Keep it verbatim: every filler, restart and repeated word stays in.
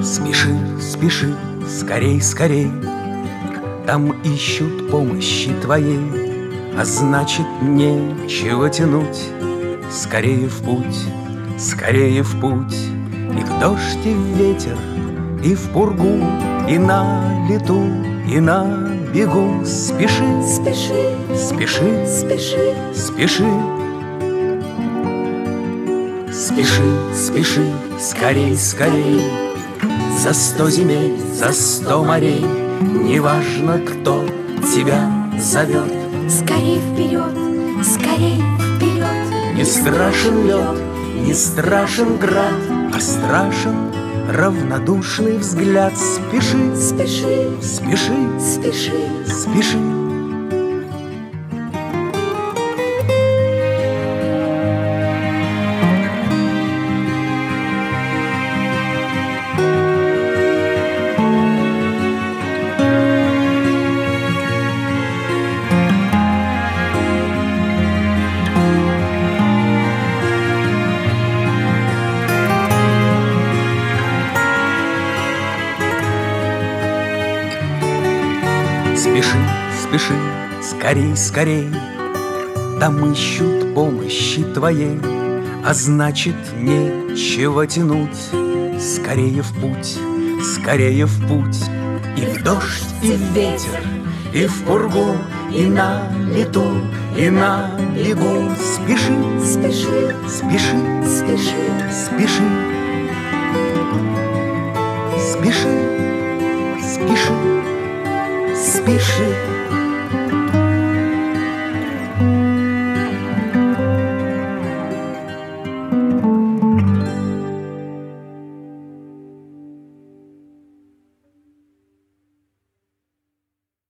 Спеши, спеши, скорей, скорей, там ищут помощи твоей, а значит, нечего тянуть. Скорее в путь, скорее в путь, и в дождь, и в ветер, и в пургу, и на лету, и на бегу. Спеши, Спеши, спеши, спеши, спеши. Спеши, спеши, скорей, скорей, за сто земель, за сто морей, неважно, кто тебя зовет. скорей вперед, скорей вперед. Не страшен лед, не страшен град, а страшен равнодушный взгляд. Спеши, Спеши, спеши, спеши, спеши. Спеши, спеши, скорей, скорей, там ищут помощи твоей, а значит, нечего тянуть. Скорее в путь, скорее в путь, и в дождь, и в ветер, и в пургу, и на лету, и на бегу. Спеши, спеши, спеши, спеши, спеши, спеши, спеши, спеши.